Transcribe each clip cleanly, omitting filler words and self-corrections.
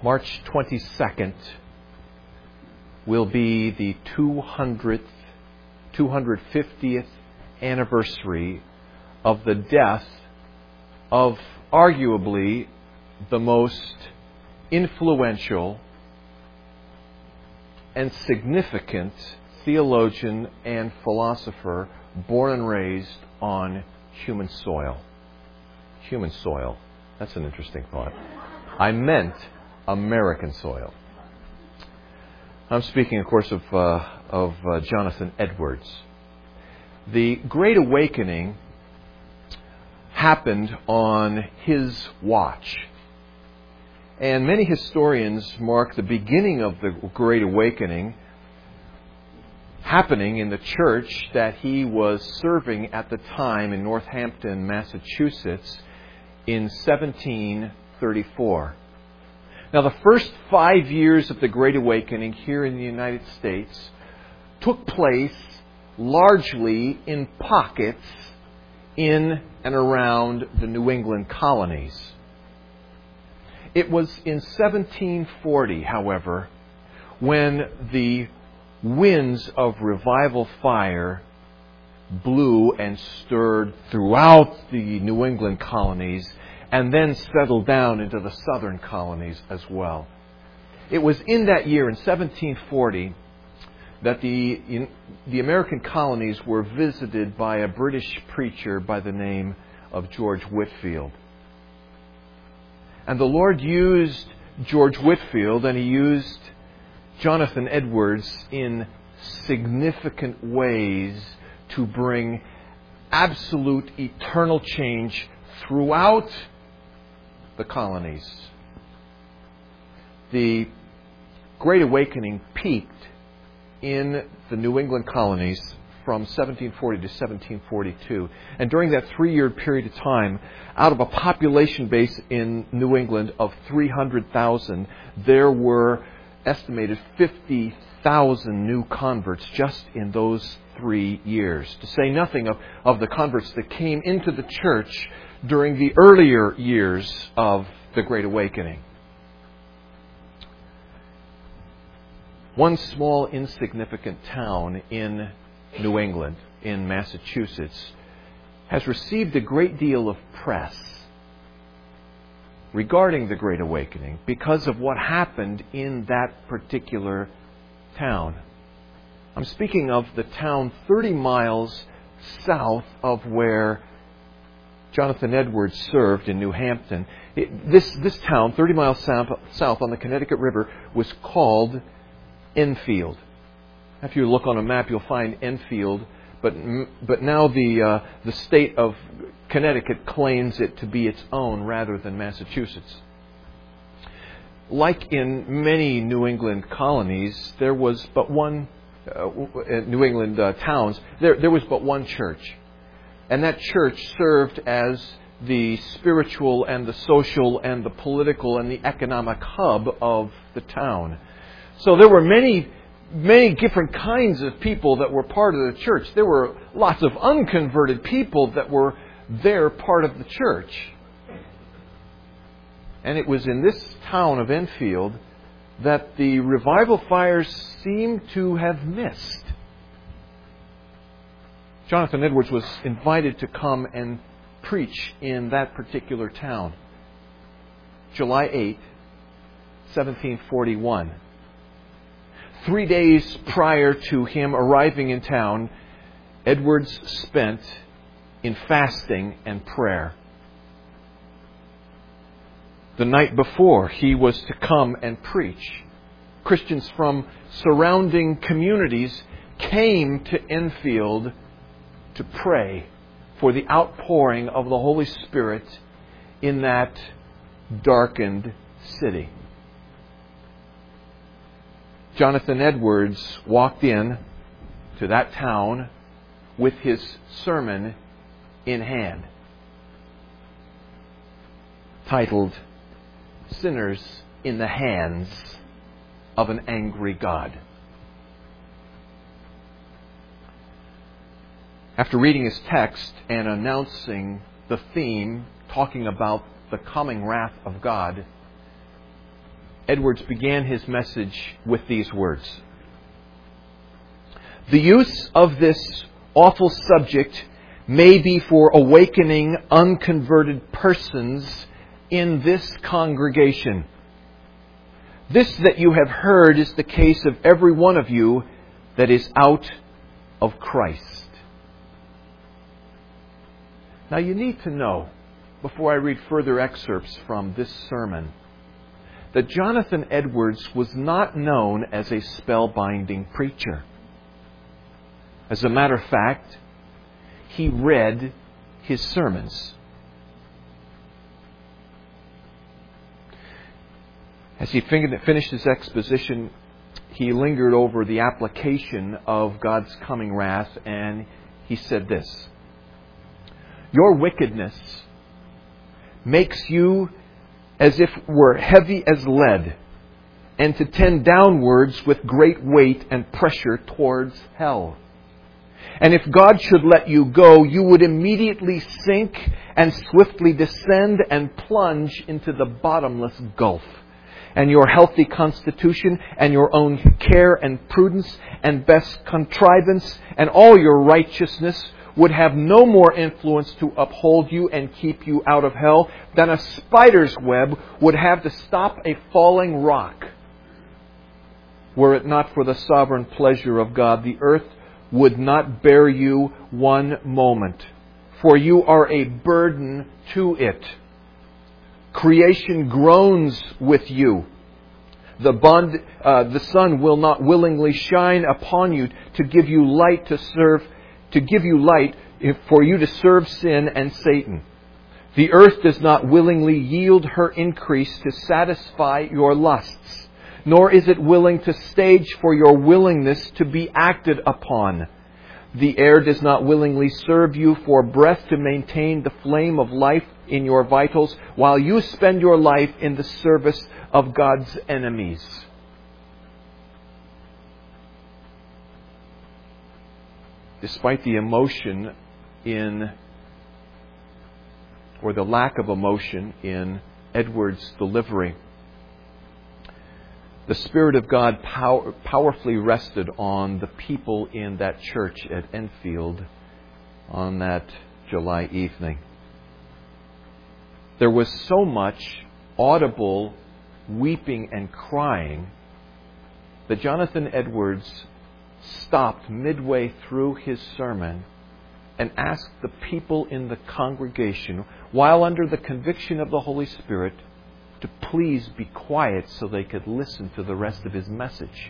March 22nd will be the 250th anniversary of the death of arguably the most influential and significant theologian and philosopher born and raised on human soil. Human soil. That's an interesting thought. I meant American soil. I'm speaking, of course, of Jonathan Edwards. The Great Awakening happened on his watch. And many historians mark the beginning of the Great Awakening happening in the church that he was serving at the time in Northampton, Massachusetts in 1734. Now, the first 5 years of the Great Awakening here in the United States took place largely in pockets in and around the New England colonies. It was in 1740, however, when the winds of revival fire blew and stirred throughout the New England colonies and then settled down into the southern colonies as well. It was in that year, in 1740, that the American colonies were visited by a British preacher by the name of George Whitefield. And the Lord used George Whitefield and He used Jonathan Edwards in significant ways to bring absolute eternal change throughout the colonies. The Great Awakening peaked in the New England colonies from 1740 to 1742. And during that 3-year period of time, out of a population base in New England of 300,000, there were estimated 50,000 new converts just in those 3 years. To say nothing of the converts that came into the church during the earlier years of the Great Awakening. One small insignificant town in New England, in Massachusetts, has received a great deal of press regarding the Great Awakening because of what happened in that particular town. I'm speaking of the town 30 miles south of where Jonathan Edwards served in New Hampton. This town, 30 miles south on the Connecticut River, was called Enfield. If you look on a map, you'll find Enfield, but now the state of Connecticut claims it to be its own rather than Massachusetts. Like in many New England colonies, there was but one New England towns. There was but one church, and that church served as the spiritual and the social and the political and the economic hub of the town. So there were many different kinds of people that were part of the church. There were lots of unconverted people that were there part of the church. And it was in this town of Enfield that the revival fires seemed to have missed. Jonathan Edwards was invited to come and preach in that particular town. July 8, 1741. 3 days prior to him arriving in town, Edwards spent in fasting and prayer. The night before, he was to come and preach. Christians from surrounding communities came to Enfield to pray for the outpouring of the Holy Spirit in that darkened city. Jonathan Edwards walked in to that town with his sermon in hand, titled Sinners in the Hands of an Angry God. After reading his text and announcing the theme, talking about the coming wrath of God, Edwards began his message with these words: "The use of this awful subject may be for awakening unconverted persons in this congregation. This that you have heard is the case of every one of you that is out of Christ." Now you need to know, before I read further excerpts from this sermon, that Jonathan Edwards was not known as a spellbinding preacher. As a matter of fact, he read his sermons. As he finished his exposition, he lingered over the application of God's coming wrath, and he said this: "Your wickedness makes you as if were heavy as lead, and to tend downwards with great weight and pressure towards hell. And if God should let you go, you would immediately sink and swiftly descend and plunge into the bottomless gulf. And your healthy constitution and your own care and prudence and best contrivance and all your righteousness would have no more influence to uphold you and keep you out of hell than a spider's web would have to stop a falling rock. Were it not for the sovereign pleasure of God, the earth would not bear you one moment, for you are a burden to it. Creation groans with you. The sun will not willingly shine upon you to give you light for you to serve sin and Satan. The earth does not willingly yield her increase to satisfy your lusts, nor is it willing to stage for your willingness to be acted upon. The air does not willingly serve you for breath to maintain the flame of life in your vitals, while you spend your life in the service of God's enemies." Despite the emotion or the lack of emotion in Edwards' delivery, the Spirit of God powerfully rested on the people in that church at Enfield on that July evening. There was so much audible weeping and crying that Jonathan Edwards stopped midway through his sermon and asked the people in the congregation, while under the conviction of the Holy Spirit, to please be quiet so they could listen to the rest of his message.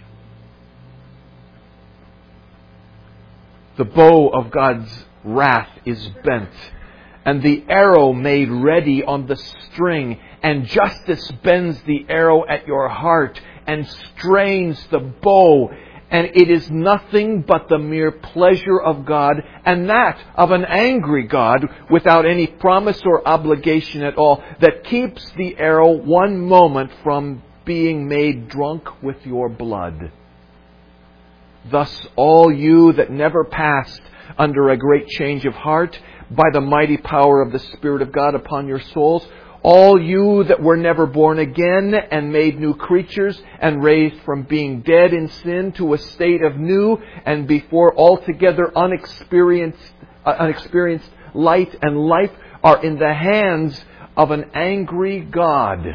The bow of God's wrath is bent, and the arrow made ready on the string, and justice bends the arrow at your heart and strains the bow, and it is nothing but the mere pleasure of God, and that of an angry God without any promise or obligation at all, that keeps the arrow one moment from being made drunk with your blood. Thus all you that never passed under a great change of heart by the mighty power of the Spirit of God upon your souls, all you that were never born again and made new creatures and raised from being dead in sin to a state of new and before altogether unexperienced light and life, are in the hands of an angry God.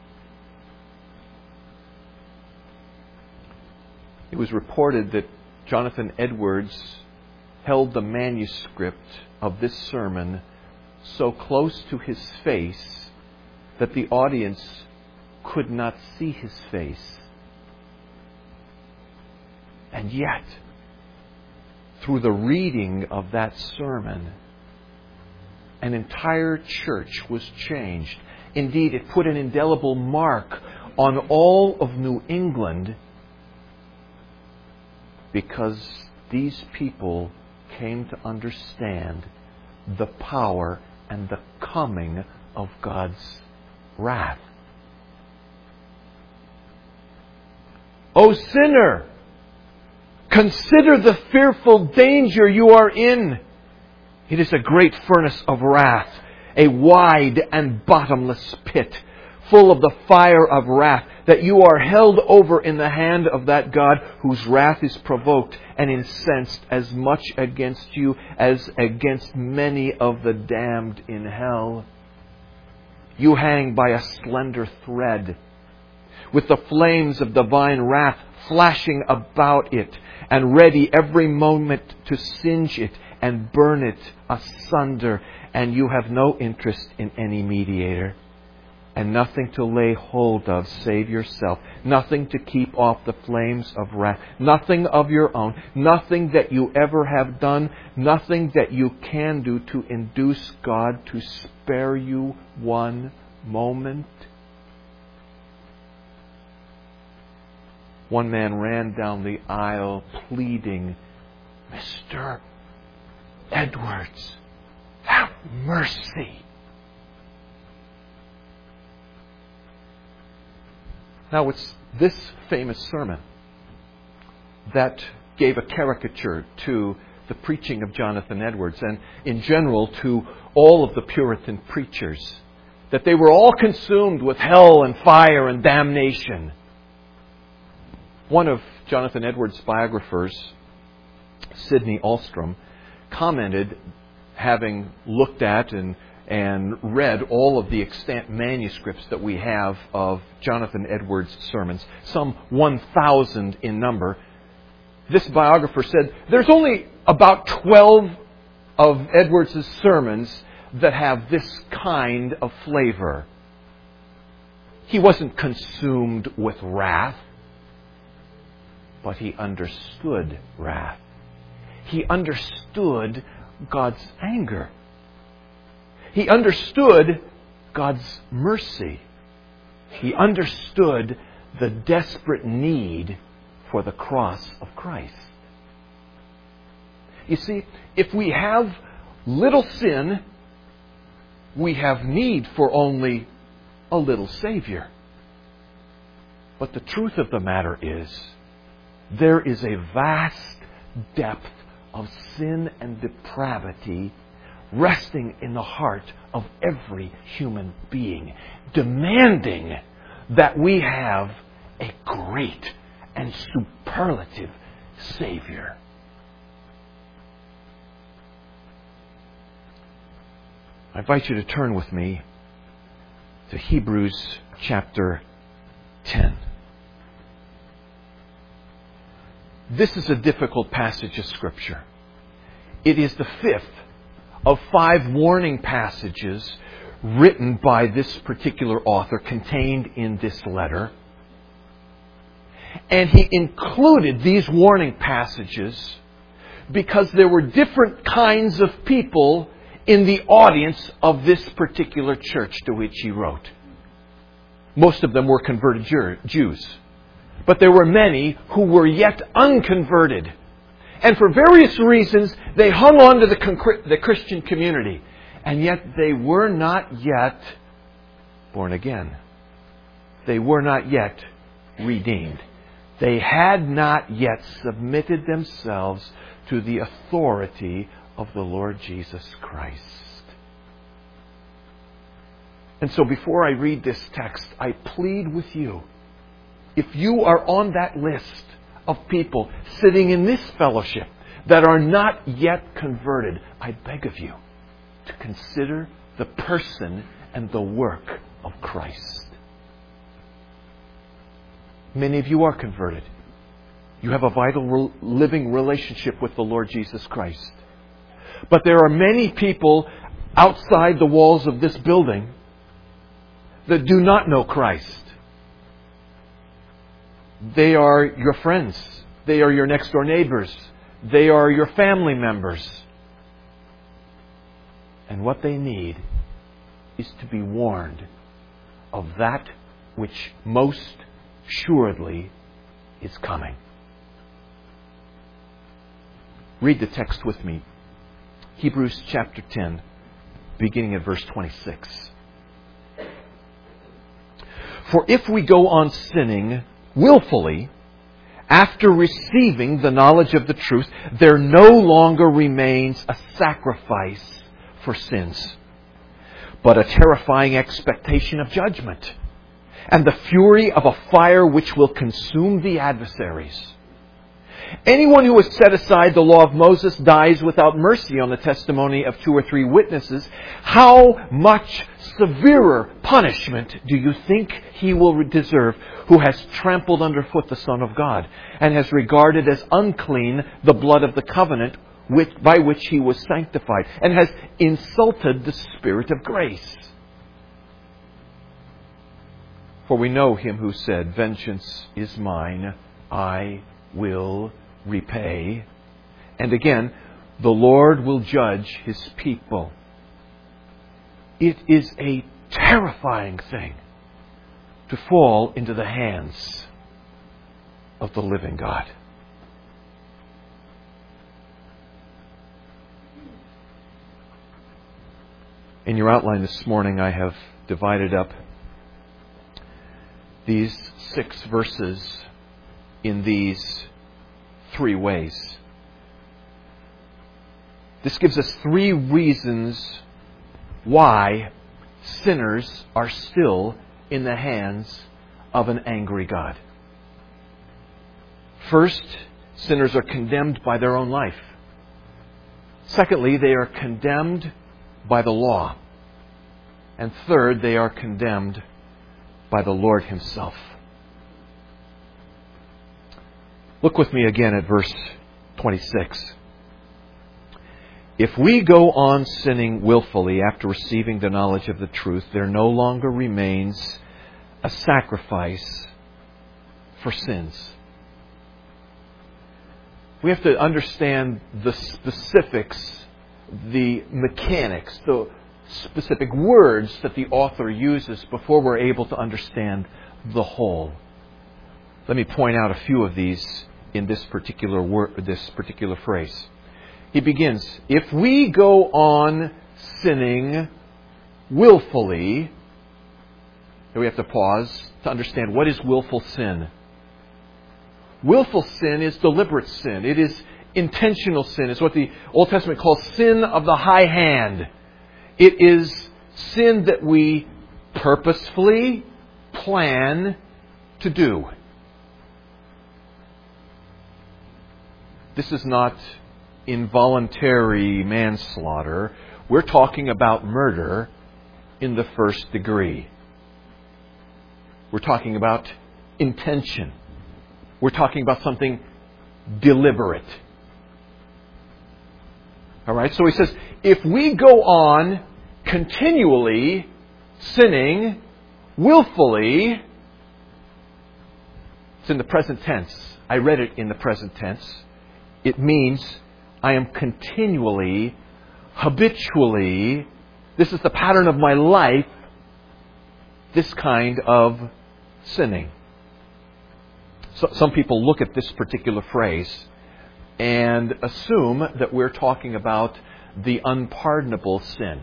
It was reported that Jonathan Edwards held the manuscript of this sermon so close to his face that the audience could not see his face. And yet, through the reading of that sermon, an entire church was changed. Indeed, it put an indelible mark on all of New England, because these people came to understand the power and the coming of God's wrath. O sinner, consider the fearful danger you are in. It is a great furnace of wrath, a wide and bottomless pit, full of the fire of wrath, that you are held over in the hand of that God whose wrath is provoked and incensed as much against you as against many of the damned in hell. You hang by a slender thread, with the flames of divine wrath flashing about it, and ready every moment to singe it and burn it asunder, and you have no interest in any mediator, and nothing to lay hold of save yourself, nothing to keep off the flames of wrath, nothing of your own, nothing that you ever have done, nothing that you can do to induce God to spare you one moment. One man ran down the aisle pleading, "Mr. Edwards, have mercy." Now, it's this famous sermon that gave a caricature to the preaching of Jonathan Edwards and, in general, to all of the Puritan preachers, that they were all consumed with hell and fire and damnation. One of Jonathan Edwards' biographers, Sidney Alstrom, commented, having looked at and read all of the extant manuscripts that we have of Jonathan Edwards' sermons, some 1,000 in number. This biographer said, there's only about 12 of Edwards' sermons that have this kind of flavor. He wasn't consumed with wrath, but he understood wrath. He understood God's anger. He understood God's mercy. He understood the desperate need for the cross of Christ. You see, if we have little sin, we have need for only a little Savior. But the truth of the matter is, there is a vast depth of sin and depravity resting in the heart of every human being, demanding that we have a great and superlative Savior. I invite you to turn with me to Hebrews chapter 10. This is a difficult passage of Scripture. It is the fifth of 5 warning passages written by this particular author contained in this letter. And he included these warning passages because there were different kinds of people in the audience of this particular church to which he wrote. Most of them were converted Jews. But there were many who were yet unconverted. And for various reasons, they hung on to the Christian community. And yet they were not yet born again. They were not yet redeemed. They had not yet submitted themselves to the authority of the Lord Jesus Christ. And so before I read this text, I plead with you, if you are on that list of people sitting in this fellowship that are not yet converted, I beg of you to consider the person and the work of Christ. Many of you are converted. You have a vital living relationship with the Lord Jesus Christ. But there are many people outside the walls of this building that do not know Christ. They are your friends. They are your next door neighbors. They are your family members. And what they need is to be warned of that which most assuredly is coming. Read the text with me. Hebrews chapter 10, beginning at verse 26. For if we go on sinning willfully, after receiving the knowledge of the truth, there no longer remains a sacrifice for sins, but a terrifying expectation of judgment and the fury of a fire which will consume the adversaries. Anyone who has set aside the law of Moses dies without mercy on the testimony of 2 or 3 witnesses. How much severer punishment do you think he will deserve who has trampled underfoot the Son of God and has regarded as unclean the blood of the covenant by which he was sanctified and has insulted the Spirit of grace? For we know him who said, "Vengeance is mine, I will repay." And again, the Lord will judge His people. It is a terrifying thing to fall into the hands of the living God. In your outline this morning, I have divided up these 6 verses in these 3 ways. This gives us 3 reasons why sinners are still in the hands of an angry God. First, sinners are condemned by their own life. Secondly, they are condemned by the law. And third, they are condemned by the Lord Himself. Look with me again at verse 26. If we go on sinning willfully after receiving the knowledge of the truth, there no longer remains a sacrifice for sins. We have to understand the specifics, the mechanics, the specific words that the author uses before we're able to understand the whole. Let me point out a few of these in this particular phrase. He begins, if we go on sinning willfully. And we have to pause to understand, what is willful sin? Willful sin is deliberate sin. It is intentional sin. It's what the Old Testament calls sin of the high hand. It is sin that we purposefully plan to do. This is not involuntary manslaughter. We're talking about murder in the first degree. We're talking about intention. We're talking about something deliberate. All right, so he says, if we go on continually sinning willfully, it's in the present tense. I read it in the present tense. It means I am continually, habitually, this is the pattern of my life, this kind of sinning. So, some people look at this particular phrase and assume that we're talking about the unpardonable sin.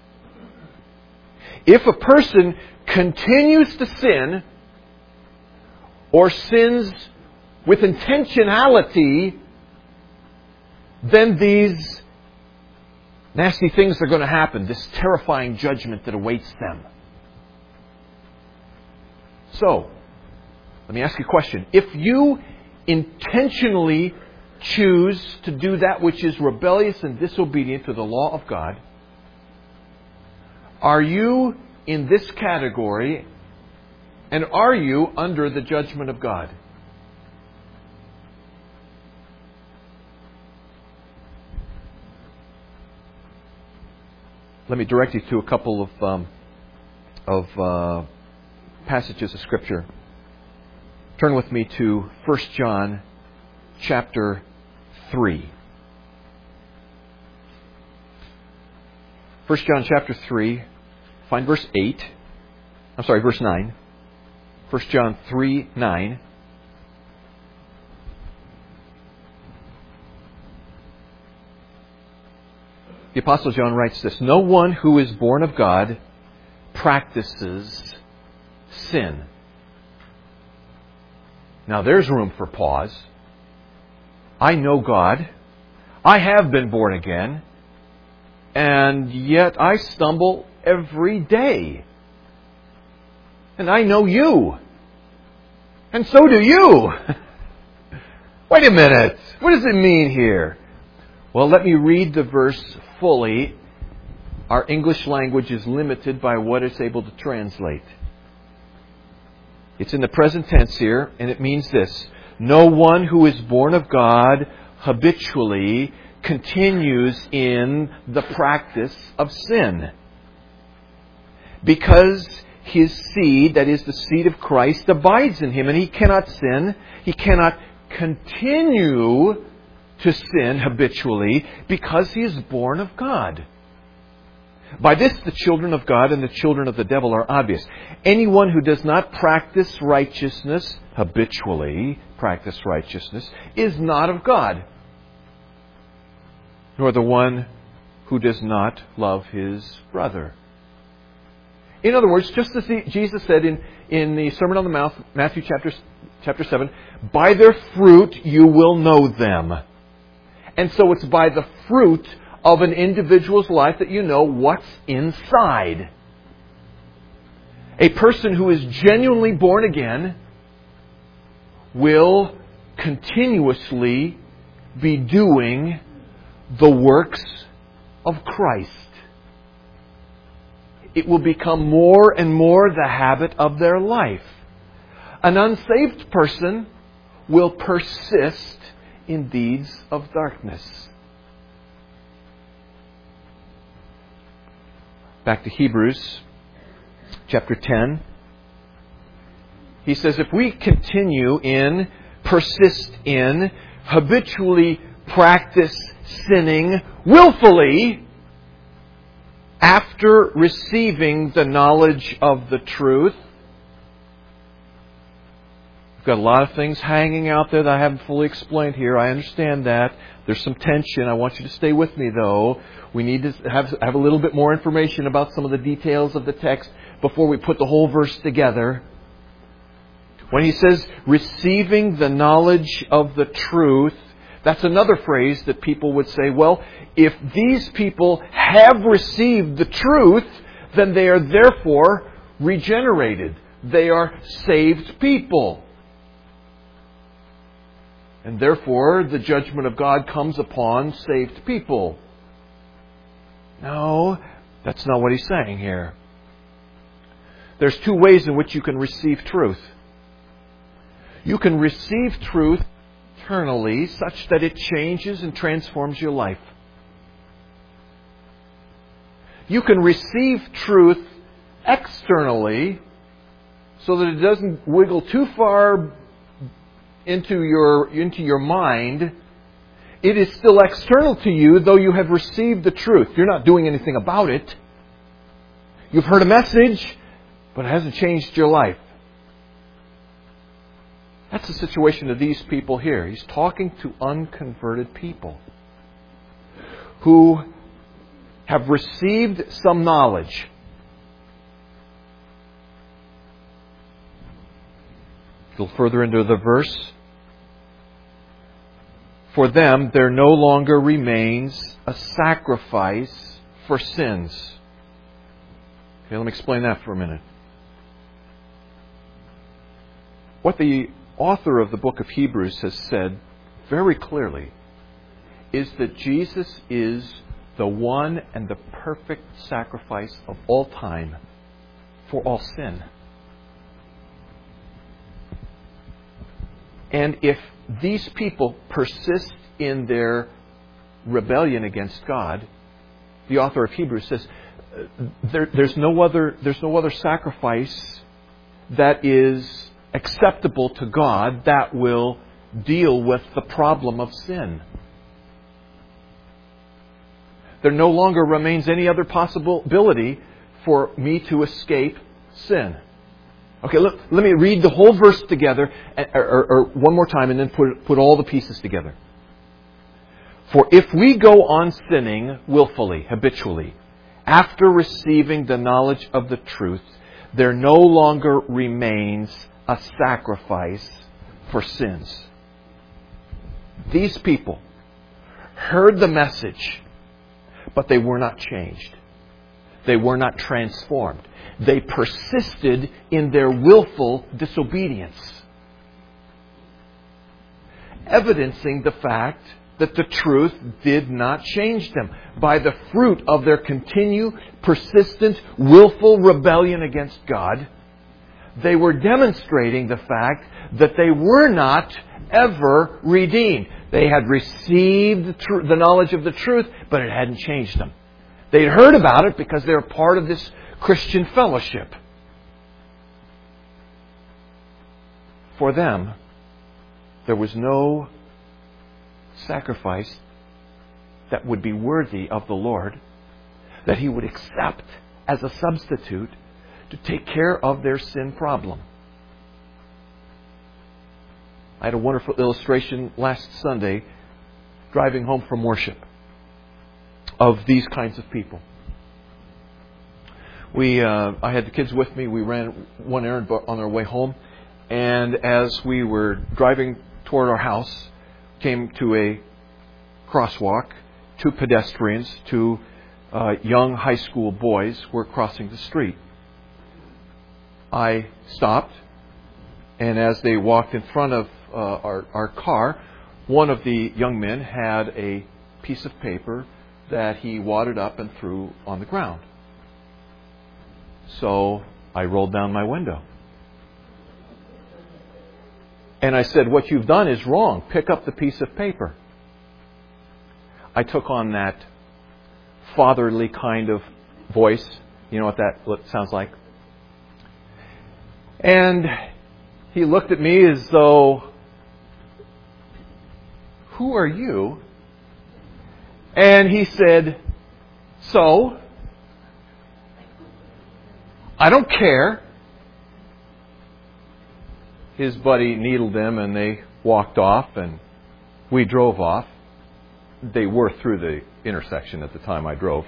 If a person continues to sin or sins with intentionality, then these nasty things are going to happen, this terrifying judgment that awaits them. So, let me ask you a question. If you intentionally choose to do that which is rebellious and disobedient to the law of God, are you in this category, and are you under the judgment of God? Let me direct you to a couple of passages of Scripture. Turn with me to 1 John chapter 3. 1 John chapter 3, find verse 9. 1 John 3, 9. The Apostle John writes this, no one who is born of God practices sin. Now there's room for pause. I know God. I have been born again. And yet I stumble every day. And I know you. And so do you. Wait a minute. What does it mean here? Well, let me read the verse fully. Our English language is limited by what it's able to translate. It's in the present tense here, and it means this. No one who is born of God habitually continues in the practice of sin. Because his seed, that is the seed of Christ, abides in him, and he cannot sin. He cannot continue to sin habitually because he is born of God. By this, the children of God and the children of the devil are obvious. Anyone who does not practice righteousness, habitually practice righteousness, is not of God, nor the one who does not love his brother. In other words, just as Jesus said in the Sermon on the Mount, Matthew chapter 7, by their fruit you will know them. And so it's by the fruit of an individual's life that you know what's inside. A person who is genuinely born again will continuously be doing the works of Christ. It will become more and more the habit of their life. An unsaved person will persist in deeds of darkness. Back to Hebrews chapter 10. He says, if we persist in, habitually practice sinning willfully after receiving the knowledge of the truth. I've got a lot of things hanging out there that I haven't fully explained here. I understand that. There's some tension. I want you to stay with me, though. We need to have a little bit more information about some of the details of the text before we put the whole verse together. When he says, receiving the knowledge of the truth, that's another phrase that people would say, well, if these people have received the truth, then they are therefore regenerated. They are saved people. And therefore, the judgment of God comes upon saved people. No, that's not what he's saying here. There's two ways in which you can receive truth. You can receive truth internally, such that it changes and transforms your life. You can receive truth externally, so that it doesn't wiggle too far into your mind. It is still external to you, though you have received the truth. You're not doing anything about it. You've heard a message, but it hasn't changed your life. That's the situation of these people here. He's talking to unconverted people who have received some knowledge. A little further into the verse. For them, there no longer remains a sacrifice for sins. Okay, let me explain that for a minute. What the author of the book of Hebrews has said very clearly is that Jesus is the one and the perfect sacrifice of all time for all sin. And if these people persist in their rebellion against God, the author of Hebrews says there's no other sacrifice that is acceptable to God that will deal with the problem of sin. There no longer remains any other possibility for me to escape sin. Okay, let me read the whole verse together, or one more time, and then put all the pieces together. For if we go on sinning willfully, habitually, after receiving the knowledge of the truth, there no longer remains a sacrifice for sins. These people heard the message, but they were not changed. They were not transformed. They persisted in their willful disobedience, evidencing the fact that the truth did not change them. By the fruit of their continued, persistent, willful rebellion against God, they were demonstrating the fact that they were not ever redeemed. They had received the knowledge of the truth, but it hadn't changed them. They had heard about it because they were part of this Christian fellowship. For them, there was no sacrifice that would be worthy of the Lord, that He would accept as a substitute to take care of their sin problem. I had a wonderful illustration last Sunday, driving home from worship, of these kinds of people. I had the kids with me. We ran one errand on our way home, and as we were driving toward our house, came to a crosswalk. Two pedestrians, two young high school boys were crossing the street. I stopped, and as they walked in front of our car, one of the young men had a piece of paper that he wadded up and threw on the ground. So I rolled down my window. And I said, "What you've done is wrong. Pick up the piece of paper." I took on that fatherly kind of voice. You know what that sounds like? And he looked at me as though, "Who are you?" And he said, "So? I don't care." His buddy needled him and they walked off and we drove off. They were through the intersection at the time I drove.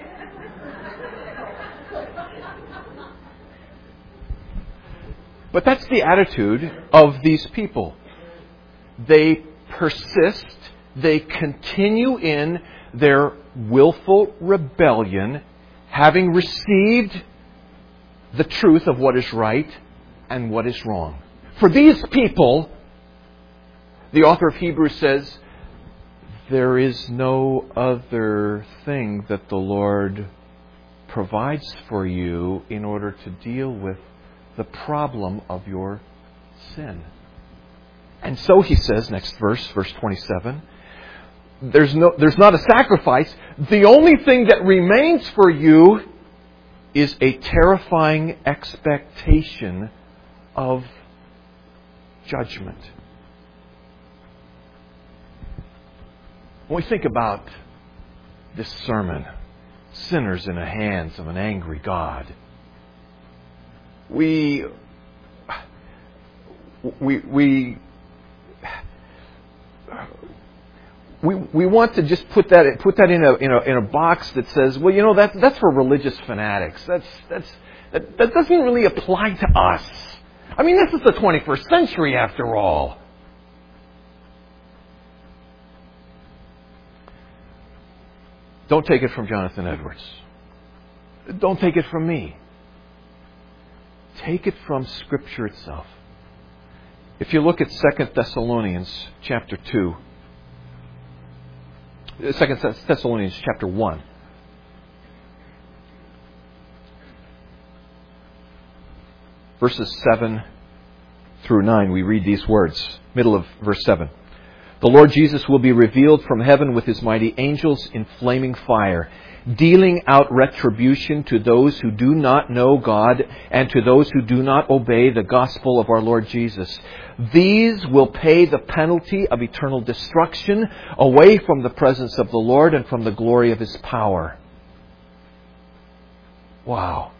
But that's the attitude of these people. They persist, they continue in their willful rebellion, having received the truth of what is right and what is wrong. For these people, the author of Hebrews says, there is no other thing that the Lord provides for you in order to deal with the problem of your sin. And so he says, next verse 27, there's not a sacrifice. The only thing that remains for you is a terrifying expectation of judgment. When we think about this sermon, sinners in the hands of an angry God, we want to just put that in a box that says, well, you know, that's for religious fanatics. That doesn't really apply to us. I mean, this is the 21st century after all. Don't take it from Jonathan Edwards. Don't take it from me. Take it from Scripture itself. If you look at 2 Thessalonians chapter 2, 2 Thessalonians chapter 1, verses 7 through 9, we read these words, middle of verse 7. The Lord Jesus will be revealed from heaven with His mighty angels in flaming fire, dealing out retribution to those who do not know God and to those who do not obey the gospel of our Lord Jesus. These will pay the penalty of eternal destruction away from the presence of the Lord and from the glory of His power. Wow.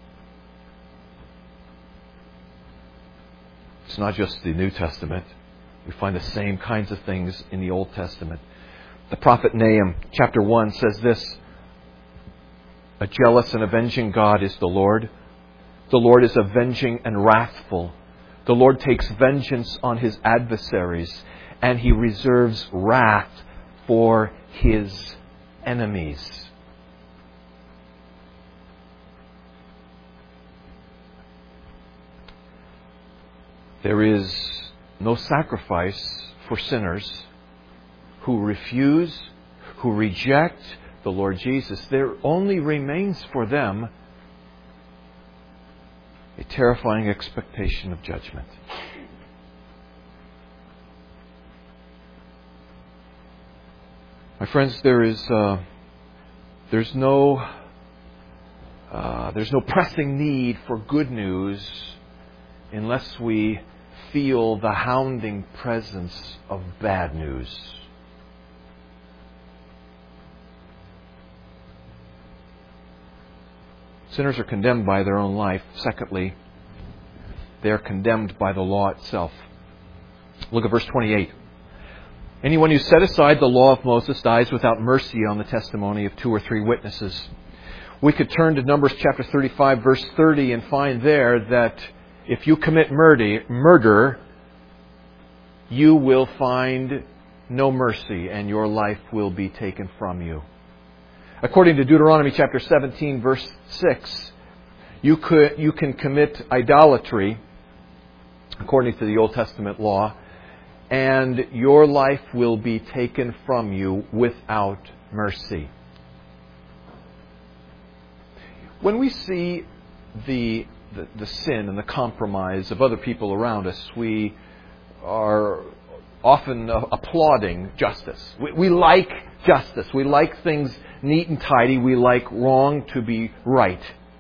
It's not just the New Testament. We find the same kinds of things in the Old Testament. The prophet Nahum, chapter 1, says this: a jealous and avenging God is the Lord. The Lord is avenging and wrathful. The Lord takes vengeance on His adversaries, and He reserves wrath for His enemies. There is no sacrifice for sinners who refuse, who reject the Lord Jesus. There only remains for them a terrifying expectation of judgment. My friends, there's no pressing need for good news unless we feel the hounding presence of bad news. Sinners are condemned by their own life. Secondly, they are condemned by the law itself. Look at verse 28. Anyone who set aside the law of Moses dies without mercy on the testimony of 2 or 3 witnesses. We could turn to Numbers chapter 35, verse 30, and find there that if you commit murder, you will find no mercy and your life will be taken from you. According to Deuteronomy chapter 17, verse 6, you can commit idolatry, according to the Old Testament law, and your life will be taken from you without mercy. When we see the sin and the compromise of other people around us, we are often applauding justice. We like justice. We like things neat and tidy. We like wrong to be right.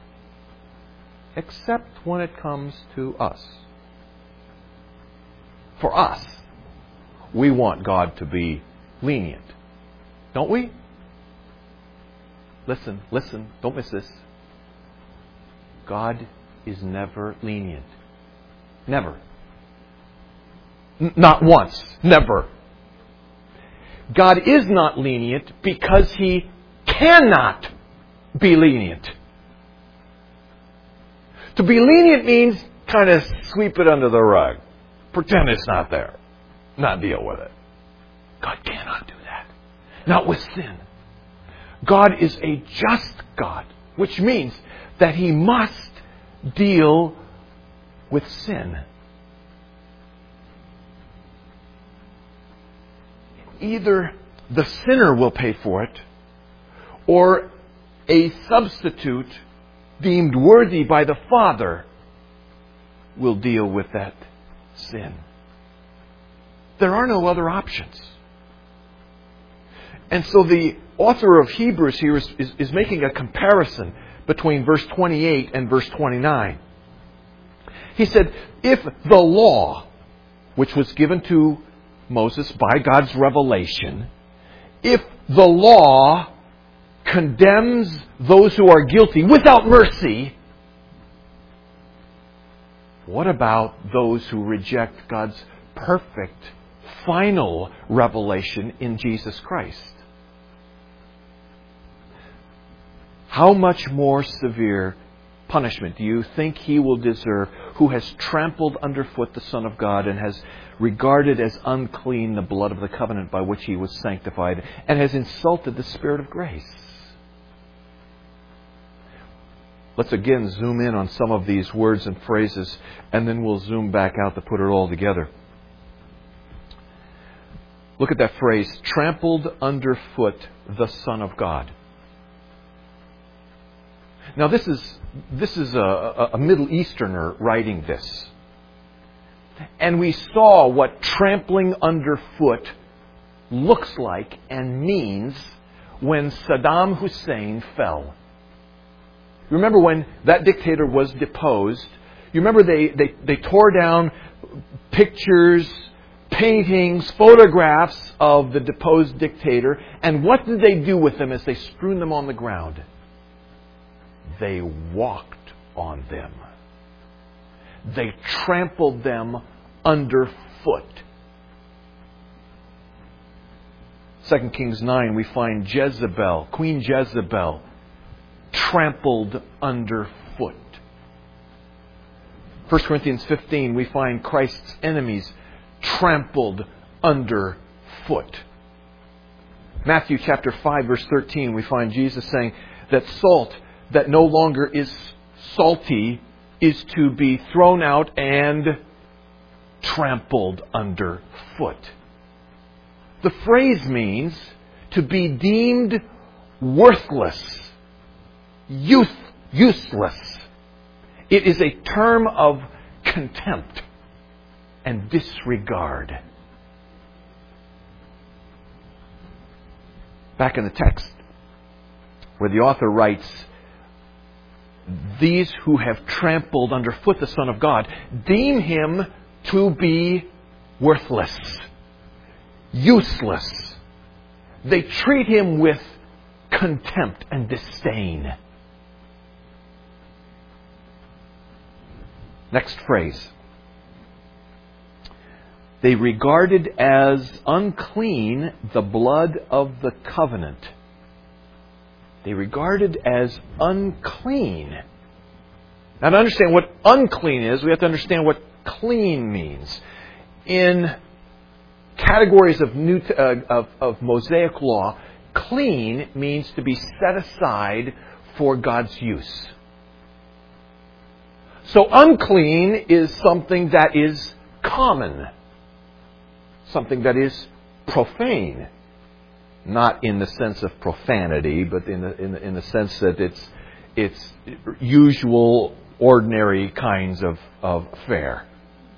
Except when it comes to us. For us, we want God to be lenient. Don't we? Listen, don't miss this. God is never lenient. Never. Not once. Never. God is not lenient because He cannot be lenient. To be lenient means kind of sweep it under the rug. Pretend it's not there. Not deal with it. God cannot do that. Not with sin. God is a just God, which means that He must deal with sin. Either the sinner will pay for it, or a substitute deemed worthy by the Father will deal with that sin. There are no other options. And so the author of Hebrews here is making a comparison between verse 28 and verse 29. He said, if the law, which was given to Moses by God's revelation, if the law condemns those who are guilty without mercy, what about those who reject God's perfect, final revelation in Jesus Christ? How much more severe punishment do you think he will deserve who has trampled underfoot the Son of God and has regarded as unclean the blood of the covenant by which He was sanctified and has insulted the Spirit of grace? Let's again zoom in on some of these words and phrases, and then we'll zoom back out to put it all together. Look at that phrase, trampled underfoot the Son of God. Now this is a Middle Easterner writing this. And we saw what trampling underfoot looks like and means when Saddam Hussein fell. You remember when that dictator was deposed? You remember they tore down pictures, paintings, photographs of the deposed dictator. And what did they do with them as they strewn them on the ground? They walked on them. They trampled them underfoot. 2 Kings 9, we find Jezebel, Queen Jezebel, trampled underfoot. 1 Corinthians 15, we find Christ's enemies trampled underfoot. Matthew chapter 5, verse 13, we find Jesus saying that salt that no longer is salty is to be thrown out and trampled underfoot. The phrase means to be deemed worthless, useless. It is a term of contempt and disregard. Back in the text, where the author writes, these who have trampled underfoot the Son of God deem him to be worthless, useless. They treat him with contempt and disdain. Next phrase. They regarded as unclean the blood of the covenant. They regarded as unclean. Now, to understand what unclean is, we have to understand what clean means. In categories of Mosaic law, clean means to be set aside for God's use. So unclean is something that is common, something that is profane. Not in the sense of profanity, but in the sense that it's usual, ordinary kinds of fare.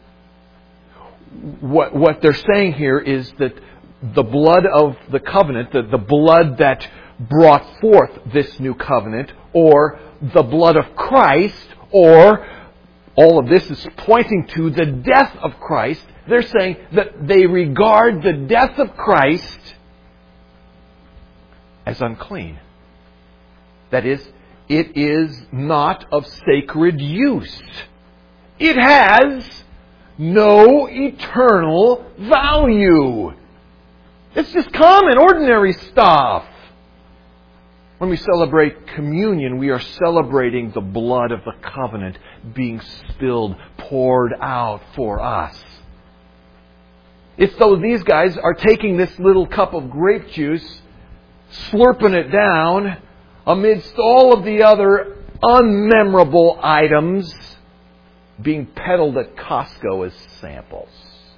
What they're saying here is that the blood of the covenant, the blood that brought forth this new covenant, or the blood of Christ, or all of this is pointing to the death of Christ. They're saying that they regard the death of Christ as unclean. That is, it is not of sacred use. It has no eternal value. It's just common, ordinary stuff. When we celebrate communion, we are celebrating the blood of the covenant being spilled, poured out for us. It's though these guys are taking this little cup of grape juice, slurping it down amidst all of the other unmemorable items being peddled at Costco as samples.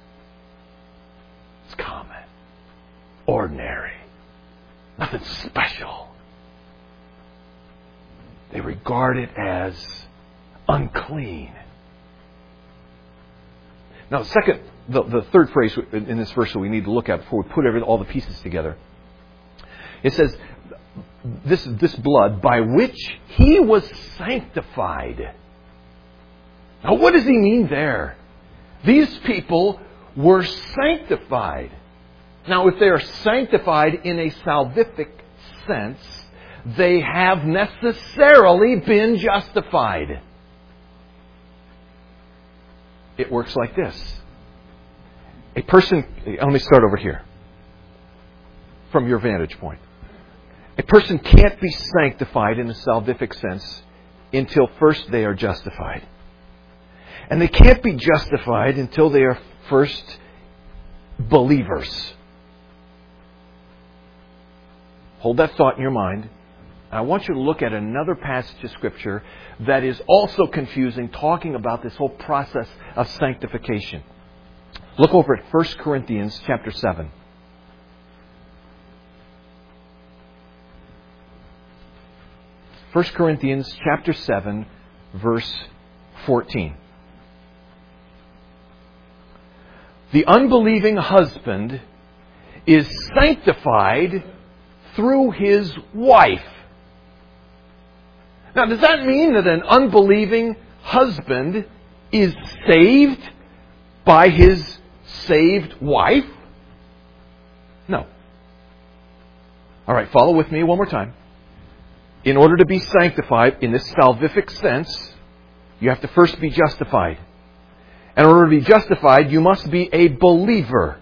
It's common, ordinary, nothing special. They regard it as unclean. Now, the third phrase in this verse that we need to look at before we put all the pieces together. It says, this blood by which he was sanctified. Now, what does he mean there? These people were sanctified. Now, if they are sanctified in a salvific sense, they have necessarily been justified. It works like this. A person, let me start over here, from your vantage point. A person can't be sanctified in a salvific sense until first they are justified. And they can't be justified until they are first believers. Hold that thought in your mind. I want you to look at another passage of Scripture that is also confusing, talking about this whole process of sanctification. Look over at 1 Corinthians chapter 7. 1 Corinthians chapter 7, verse 14. The unbelieving husband is sanctified through his wife. Now, does that mean that an unbelieving husband is saved by his saved wife? No. All right, follow with me one more time. In order to be sanctified in this salvific sense, you have to first be justified. And in order to be justified, you must be a believer.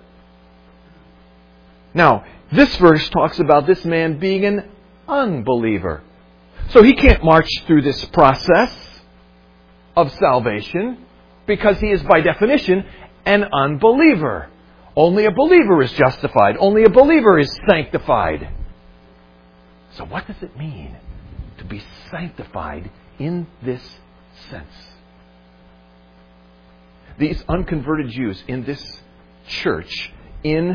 Now, this verse talks about this man being an unbeliever. So he can't march through this process of salvation because he is by definition an unbeliever. Only a believer is justified. Only a believer is sanctified. So what does it mean to be sanctified in this sense? these unconverted Jews in this church in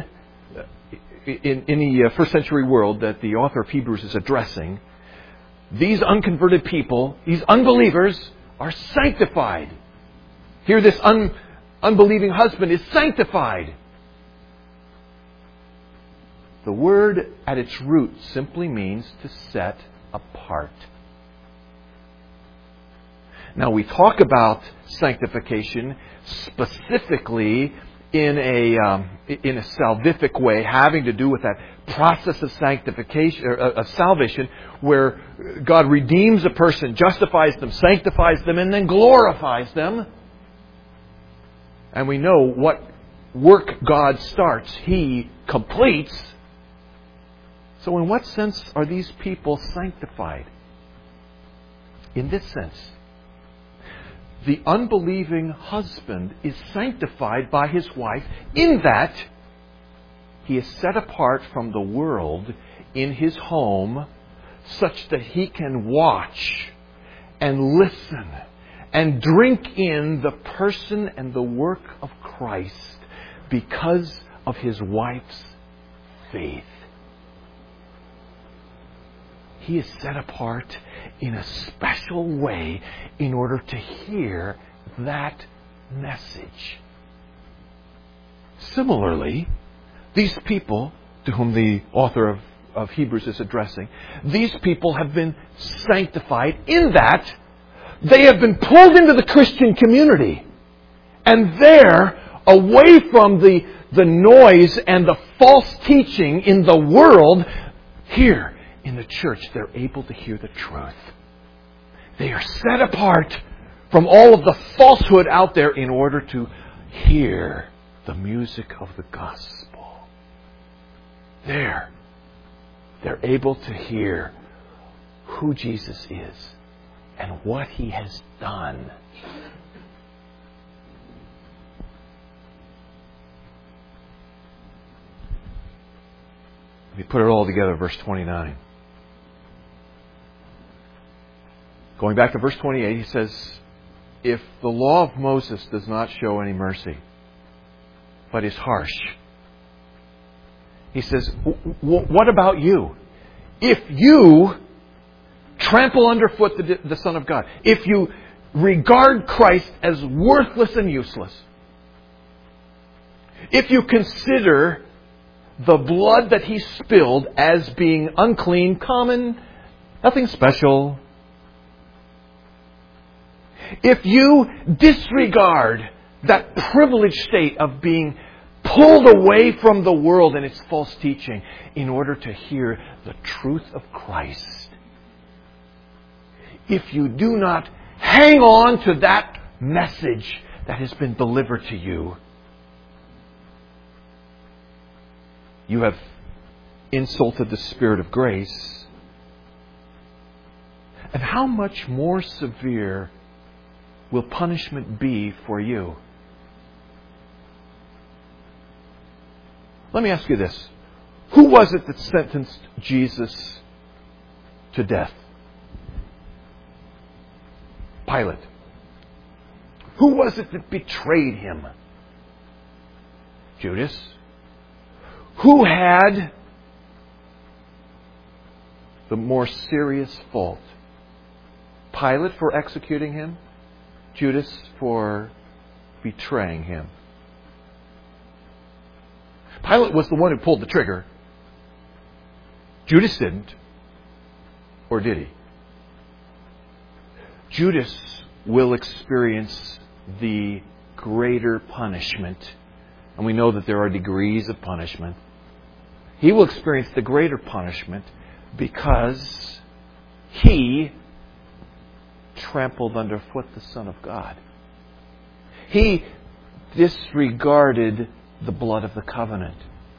the first century world that the author of Hebrews is addressing, these unconverted people, these unbelievers, are sanctified. Here this unbelieving husband is sanctified. The word at its root simply means to set apart. Now we talk about sanctification specifically in a salvific way, having to do with that process of sanctification, of salvation, where God redeems a person, justifies them, sanctifies them, and then glorifies them. And we know what work God starts, He completes. So in what sense are these people sanctified? In this sense, the unbelieving husband is sanctified by his wife in that he is set apart from the world in his home such that he can watch and listen and drink in the person and the work of Christ because of his wife's faith. He is set apart in a special way in order to hear that message. Similarly, these people to whom the author of Hebrews is addressing, these people have been sanctified in that they have been pulled into the Christian community. And there, away from the noise and the false teaching in the world, here in the church, they're able to hear the truth. They are set apart from all of the falsehood out there in order to hear the music of the gospel. They're able to hear who Jesus is and what He has done. Let me put it all together, verse 29. Going back to verse 28, he says, if the law of Moses does not show any mercy, but is harsh, he says, what about you? If you trample underfoot the Son of God, if you regard Christ as worthless and useless, if you consider the blood that He spilled as being unclean, common, nothing special, if you disregard that privileged state of being pulled away from the world and its false teaching in order to hear the truth of Christ, if you do not hang on to that message that has been delivered to you, you have insulted the Spirit of grace. And how much more severe will punishment be for you? Let me ask you this. Who was it that sentenced Jesus to death? Pilate. Who was it that betrayed Him? Judas. Who had the more serious fault? Pilate for executing Him? Judas for betraying Him? Pilate was the one who pulled the trigger. Judas didn't. Or did he? Judas will experience the greater punishment. And we know that there are degrees of punishment. He will experience the greater punishment because he trampled underfoot the Son of God. He disregarded the blood of the covenant.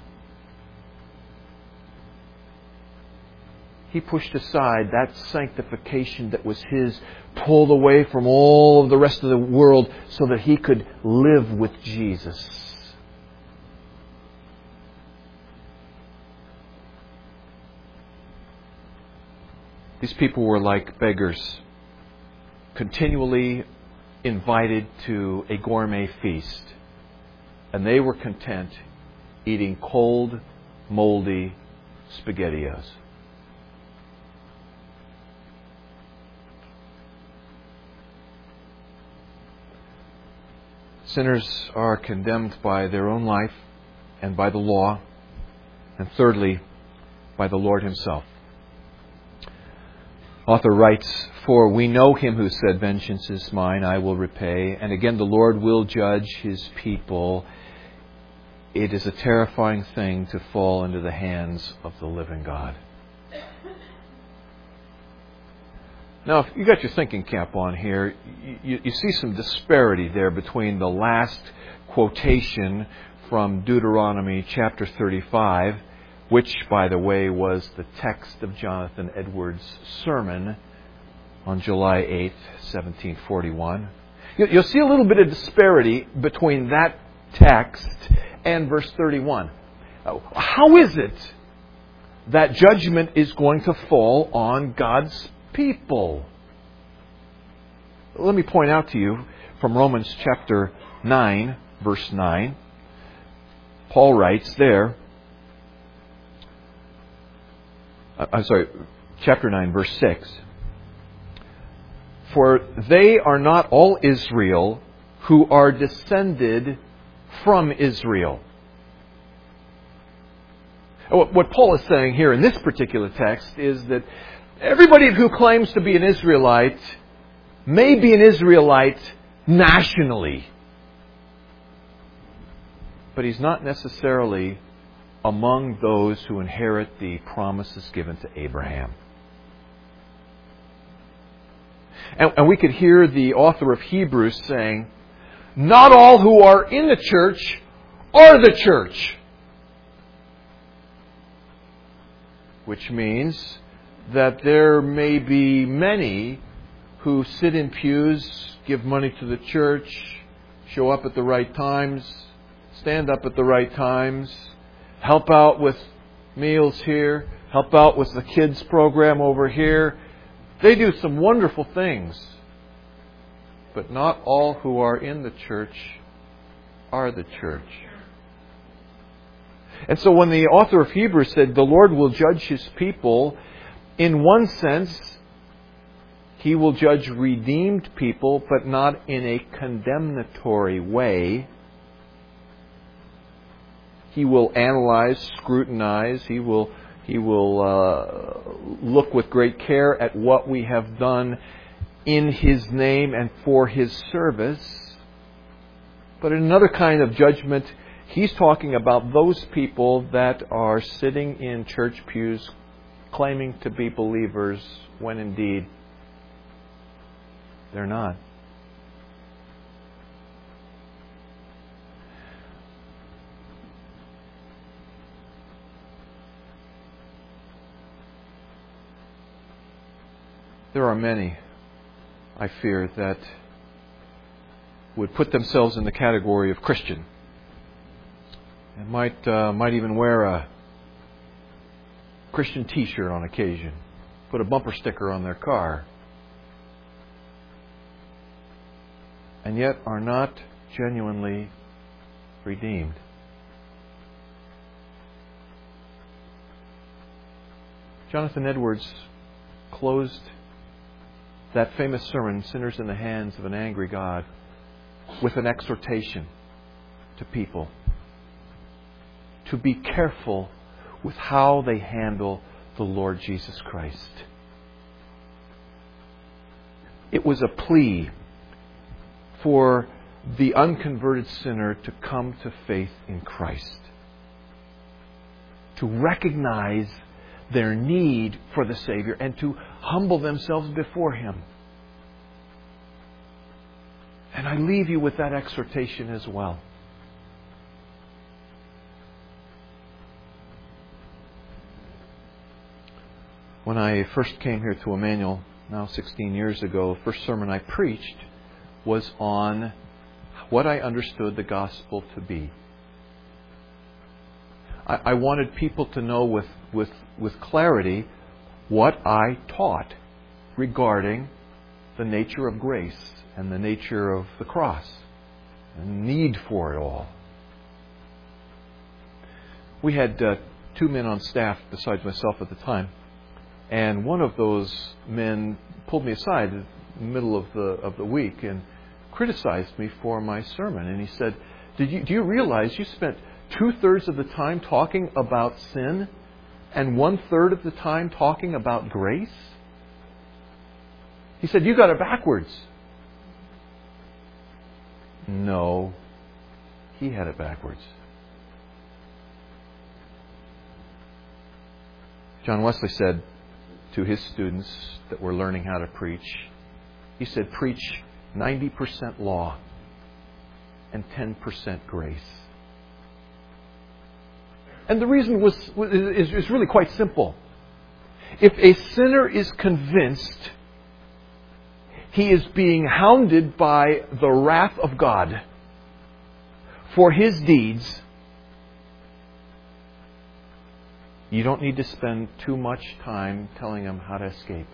He pushed aside that sanctification that was his, pulled away from all of the rest of the world so that he could live with Jesus. These people were like beggars, continually invited to a gourmet feast, and they were content eating cold, moldy SpaghettiOs. Sinners are condemned by their own life and by the law, and thirdly, by the Lord Himself. Author writes, "For we know Him who said, 'Vengeance is mine, I will repay.' And again, the Lord will judge His people. It is a terrifying thing to fall into the hands of the living God." Now, if you got your thinking cap on here, you see some disparity there between the last quotation from Deuteronomy chapter 35, which, by the way, was the text of Jonathan Edwards' sermon on July 8th, 1741. You'll see a little bit of disparity between that text and verse 31. How is it that judgment is going to fall on God's people? Let me point out to you from Romans chapter 9, verse 9. Paul writes there, chapter 9, verse 6. "For they are not all Israel who are descended from Israel." What Paul is saying here in this particular text is that everybody who claims to be an Israelite may be an Israelite nationally, but he's not necessarily among those who inherit the promises given to Abraham. And we could hear the author of Hebrews saying, "Not all who are in the church are the church." Which means that there may be many who sit in pews, give money to the church, show up at the right times, stand up at the right times, help out with meals here, help out with the kids program over here. They do some wonderful things. But not all who are in the church are the church. And so when the author of Hebrews said the Lord will judge His people, in one sense, He will judge redeemed people, but not in a condemnatory way. He will analyze, scrutinize. He will look with great care at what we have done in His name and for His service. But in another kind of judgment, He's talking about those people that are sitting in church pews claiming to be believers when indeed they're not. There are many, I fear, that would put themselves in the category of Christian and might even wear a Christian T-shirt on occasion, put a bumper sticker on their car, and yet are not genuinely redeemed. Jonathan Edwards closed that famous sermon, "Sinners in the Hands of an Angry God," with an exhortation to people to be careful with how they handle the Lord Jesus Christ. It was a plea for the unconverted sinner to come to faith in Christ, to recognize their need for the Savior and to humble themselves before Him. And I leave you with that exhortation as well. When I first came here to Emmanuel, now 16 years ago, the first sermon I preached was on what I understood the gospel to be. I wanted people to know with clarity what I taught regarding the nature of grace and the nature of the cross and need for it all. We had 2 men on staff besides myself at the time, and one of those men pulled me aside in the middle of the week and criticized me for my sermon. And he said, Do you realize you spent 2/3 of the time talking about sin and 1/3 of the time talking about grace? He said, you got it backwards. No, he had it backwards. John Wesley said to his students that were learning how to preach, he said, preach 90% law and 10% grace. And the reason is really quite simple. If a sinner is convinced he is being hounded by the wrath of God for his deeds, you don't need to spend too much time telling him how to escape.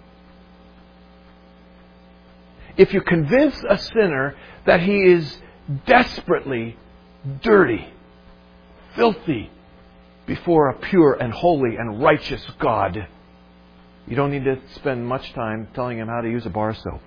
If you convince a sinner that he is desperately dirty, filthy, before a pure and holy and righteous God, you don't need to spend much time telling him how to use a bar of soap.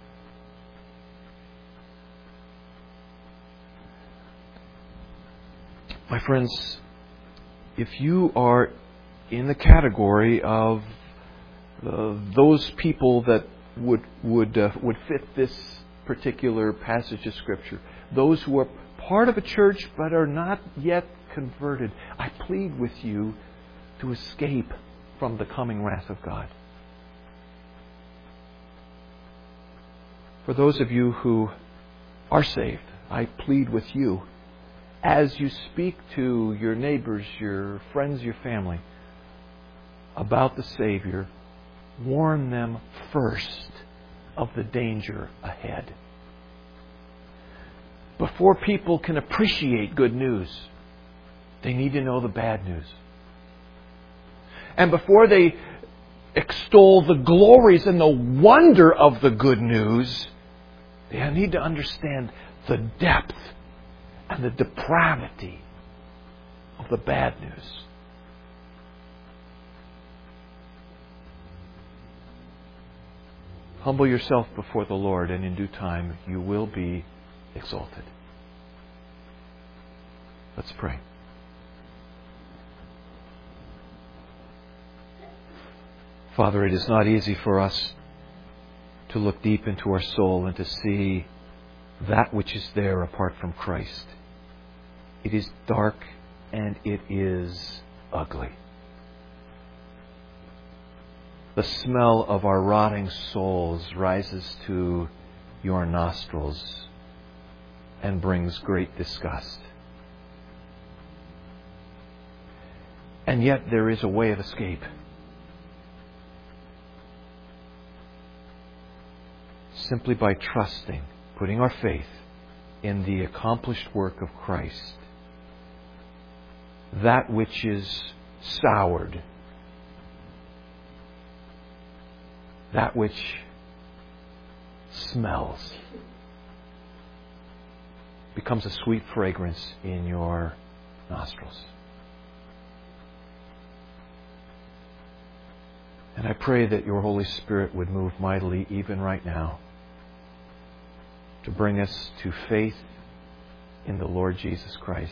My friends, if you are in the category of those people that would fit this particular passage of Scripture, those who are part of a church but are not yet converted, I plead with you to escape from the coming wrath of God. For those of you who are saved, I plead with you, as you speak to your neighbors, your friends, your family, about the Savior, warn them first of the danger ahead. Before people can appreciate good news, they need to know the bad news. And before they extol the glories and the wonder of the good news, they need to understand the depth and the depravity of the bad news. Humble yourself before the Lord, and in due time you will be exalted. Let's pray. Father, it is not easy for us to look deep into our soul and to see that which is there apart from Christ. It is dark and it is ugly. The smell of our rotting souls rises to your nostrils and brings great disgust. And yet there is a way of escape. Simply by trusting, putting our faith in the accomplished work of Christ. That which is soured, that which smells, becomes a sweet fragrance in your nostrils. And I pray that your Holy Spirit would move mightily even right now to bring us to faith in the Lord Jesus Christ.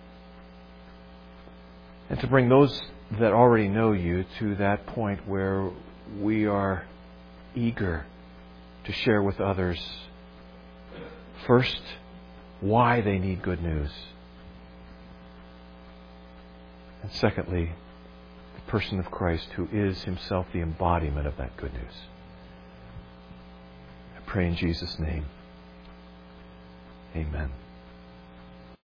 And to bring those that already know you to that point where we are eager to share with others, first, why they need good news. And secondly, the person of Christ who is himself the embodiment of that good news. I pray in Jesus' name. Amen.